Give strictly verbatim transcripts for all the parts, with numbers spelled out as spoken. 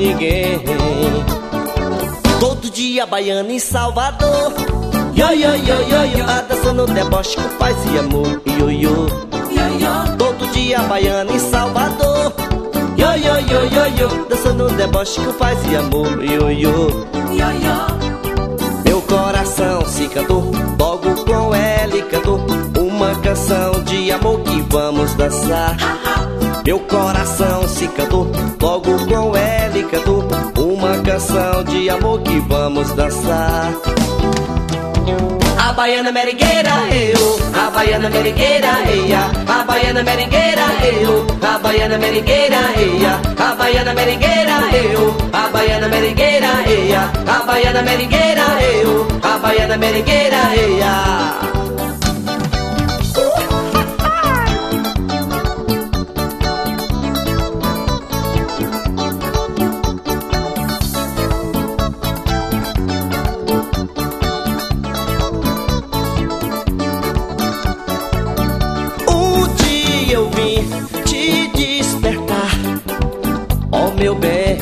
ninguém. Todo dia baiana em Salvador, yo, yo, yo, yo, yo. A dança no deboche com paz e amor, yo, yo, yo, yo. Todo dia baiana em Salvador, yo, yo, yo, yo, yo. Dança no deboche com paz e amor, yo, yo, yo, yo. Meu coração se cantou, logo com ela cantou uma canção de amor que vamos dançar. Meu coração se cantou, logo com ela cantou uma canção de amor que vamos dançar. A baiana merengueira, eu, a baiana merengueira, eia, a baiana merengueira, eu, a baiana merengueira, eia, a baiana merengueira, eu, a baiana merengueira, eia, a baiana merengueira, eu, a baiana merengueira, eia. Eu vim te despertar, ó meu bem.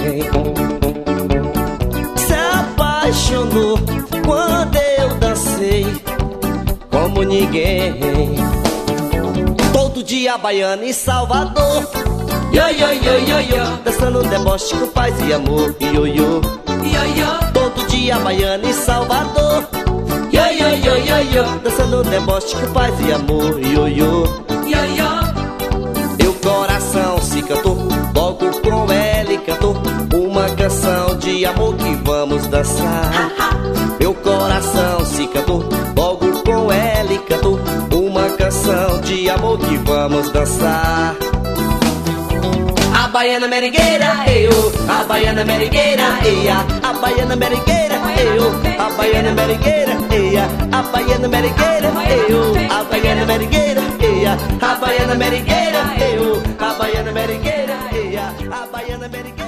Se apaixonou quando eu dancei como ninguém. Todo dia baiana em Salvador, yo, yo, yo, yo, yo. Dançando deboche com paz e amor, yo, yo, yo, yo. Todo dia baiana em Salvador, yo, yo, yo, yo, yo. Dançando deboche com paz e amor, yo, yo, yo, yo. Meu coração se cantou, logo com ela cantou uma canção de amor que vamos dançar. Meu coração se cantou, logo com ela cantou uma canção de amor que vamos dançar. A baiana merengueira, eu, a baiana merengueira, eia, a baiana merengueira, eu, a baiana merengueira, eia, a baiana merengueira, eu, a baiana merengueira, eia, a baiana merengueira, eu, a baiana merengueira, eia, a baiana merengueira.